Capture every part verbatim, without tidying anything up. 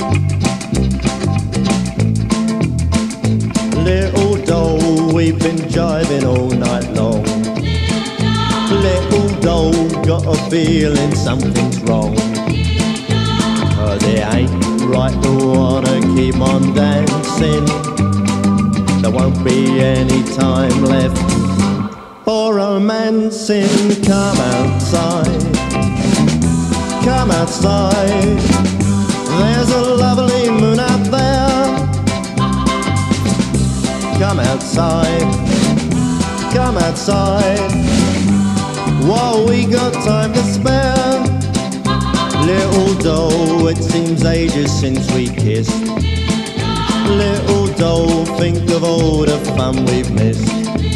Little doll, we've been jiving all night long. Little doll, got a feeling something's wrong. Cause it ain't right to wanna keep on dancing. There won't be any time left for romancing. Come outside, come outside. There's a lovely moon out there. Come outside, come outside, while we got time to spare. Little doll, it seems ages since we kissed. Little doll, think of all the fun we've missed.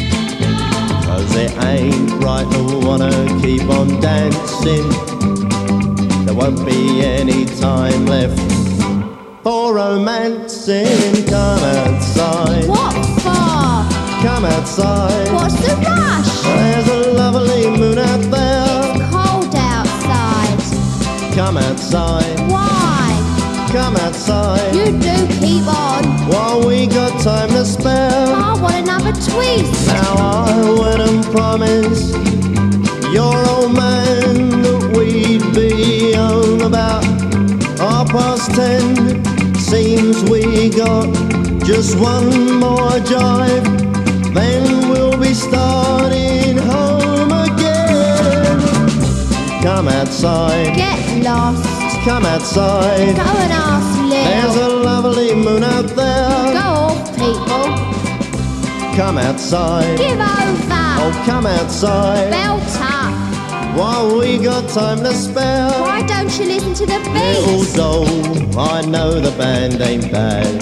Cause it ain't right to wanna keep on dancing. There won't be any time left for romancing. Come outside. What for? Come outside. What's the rush? There's a lovely moon out there. It's cold outside. Come outside. Why? Come outside. You do keep on. While we got time to spare. I want another twist. Now I went and promised your old man that we'd be home about half past ten. Seems we got just one more drive, then we'll be starting home again. Come outside. Get lost. Come outside. Go and ask Lil. There's a lovely moon out there. Go off, people. Come outside. Give over. Oh, come outside. Belt up. While we got time to spare. Why don't you listen to the Little beats? doll, I know the band ain't bad.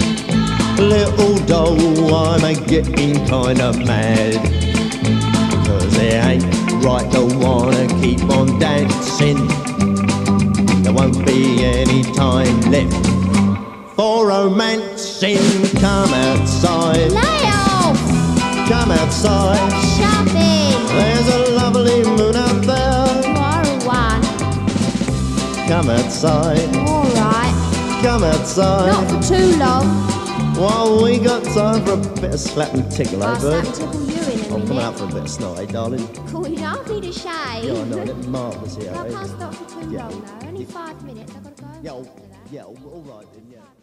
Little doll, I'm a getting kinda mad. Cause it ain't right to wanna keep on dancing. There won't be any time left for romancing. Come outside. Lay off. Come outside. Shove in. There's a lovely moon out there. You are a one. Come outside. Alright. Come outside. Not for too long. While we got time for a bit of slap and tickle, eh, I'll bird? slap and tickle you in a I'm coming minute. out for a bit of snot, eh, darling? Cool, you don't need a shave. Yeah, I know, it's marvellous here, I eh? can't stop for too Yeah. long though. Only five minutes. I've got to go. Yeah, after all- that. yeah, all all right then, yeah.